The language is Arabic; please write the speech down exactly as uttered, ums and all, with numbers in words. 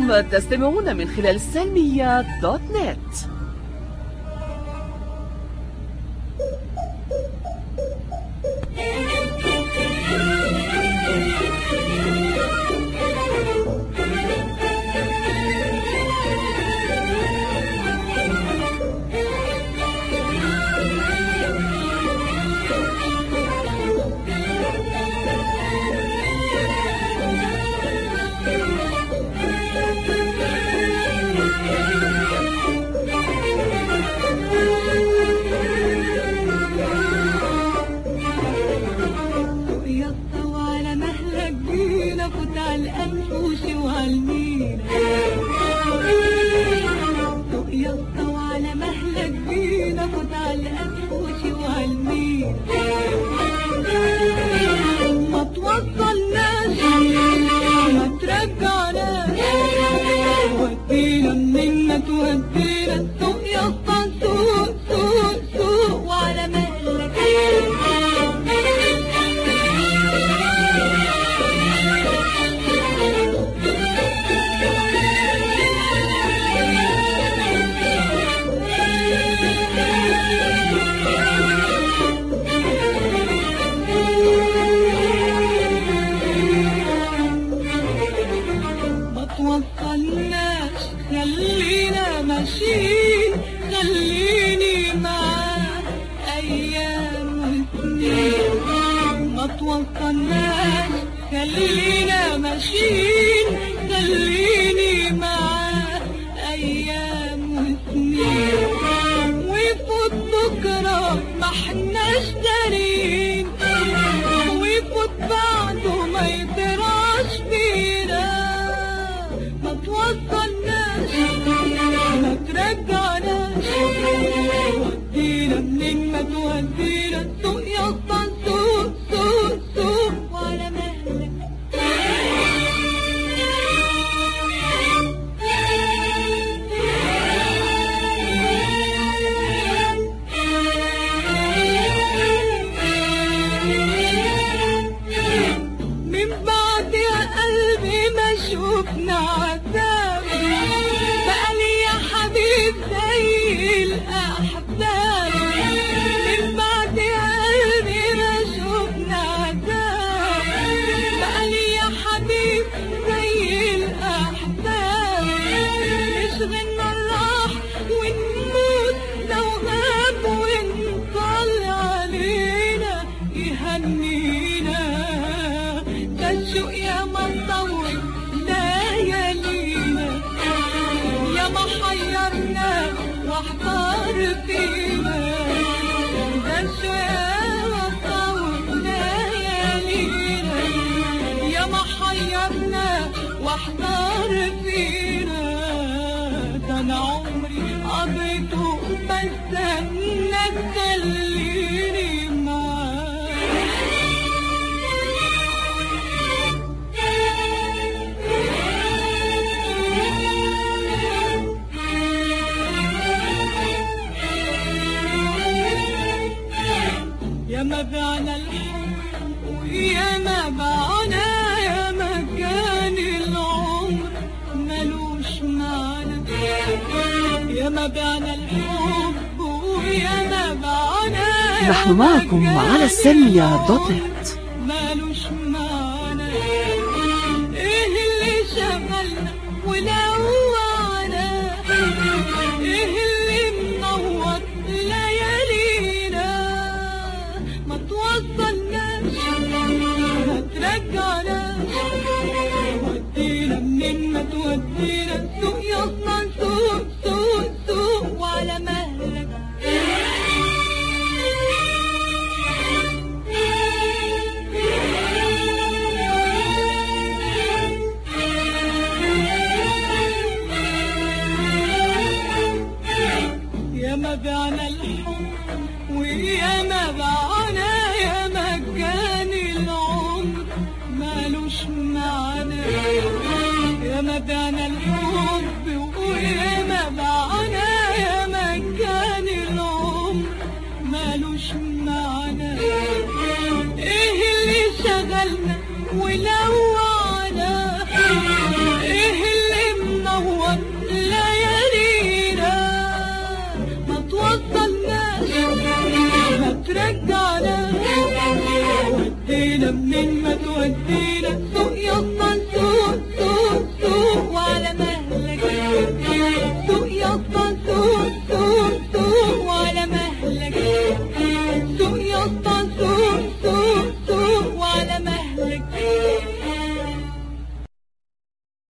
أنتم تستمعون من خلال سلمية دوت نت. خلينا ماشيين خليني معاه أيام وسنين ويفوت بكرة ما احناش دارين ويفوت بعده ما يطراش بينا ما توصلناش ما ترجعناش ودينا منين ما تودينا السوق يسطا سوق سوق سوق وعلى مهلك من بعد يا قلبي ما شوفنا عذاب بقالي يا حبيب زي الأحباب من بعد يا قلبي ما شوفنا عذاب بقالي يا حبيب زي الأحباب نشغلنا الراح ونموت لو غاب ونطل علينا يهنينا ده الشوق يا ما نطول ليالينا يا ما حيرنا واحتار فينا ده الشوق يا ما نطول ليالينا يا ما حيرنا واحتار فينا ده انا عمري قضيته بستنى تخليني معاك يا ما بعنا الحب ويا ما بعنا يا ما كان العمر ملوش معنى يا ما بعنا الحب ويا ما بعنا نحن معكم على السلمية دوت نت. مالوش معنى ايه اللي شغلنا ولوعنا ايه اللي منور ليالينا ما توصلناش ما ترجعناش ودينا منين ما تودينا السوق يصنع سوق سوق سوق وعلى مهلك يا ما بعنا الحب ويا ما بعنا يا ما كان العمر مالوش معنى يا ما بعنا الحب ويا ما بعنا يا ما كان العمر مالوش معنى ايه اللي شغلنا ولوعنا ايه اللي تودينا منين ما تودينا، سوق